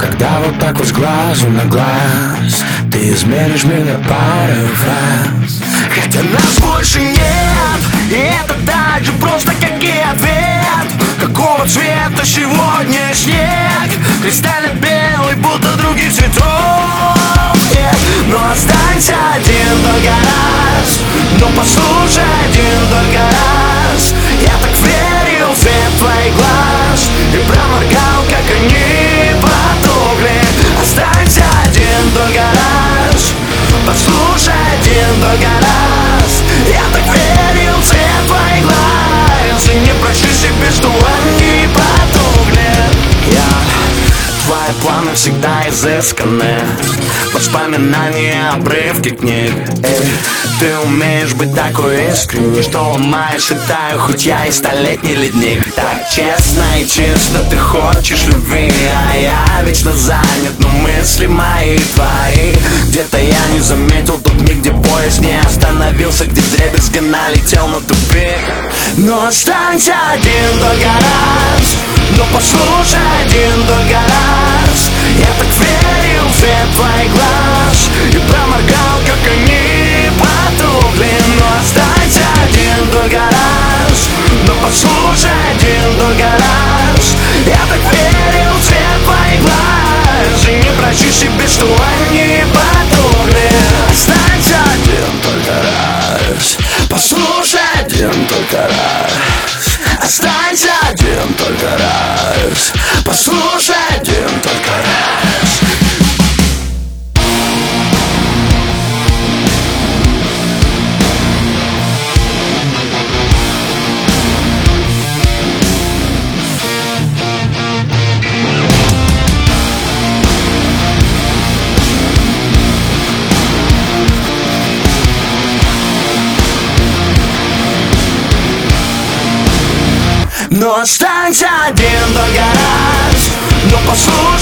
когда вот так вот с глазу на глаз ты изменишь меня пару фраз. Хотя нас больше нет, и это так же просто, как и ответ. Какого цвета сегодня снег? Кристально белый, будто других цветов нет. Но останься один только раз, но послушай один только раз. Я так верил в цвет твоих глаз и проморгал, как они потухли. Останься один только раз, послушай один только раз. Я так верил в цвет твоих глаз и не прощу себе, что они потухли. Твои планы всегда изысканы, воспоминания, обрывки книг. Ты умеешь быть такой искренней, что ломаешь и таю, хоть я и столетний ледник. Так честно и чисто ты хочешь любви, а я вечно занят, но мысли мои твои. Где-то я не заметил тот миг, где поезд не остановился, где дребезги налетел на тупик. Но останься один только раз, но послушай один только раз. Я так верил в цвет твоих глаз и проморгал, как они потухли. Но останься один только раз, но послушай один только раз. Я так верил в цвет твоих глаз и не прощу себе, что они потухли. Останься один только раз, послушай один только раз. Останься один только раз, послушай один только раз. Но останься один только раз, но послушай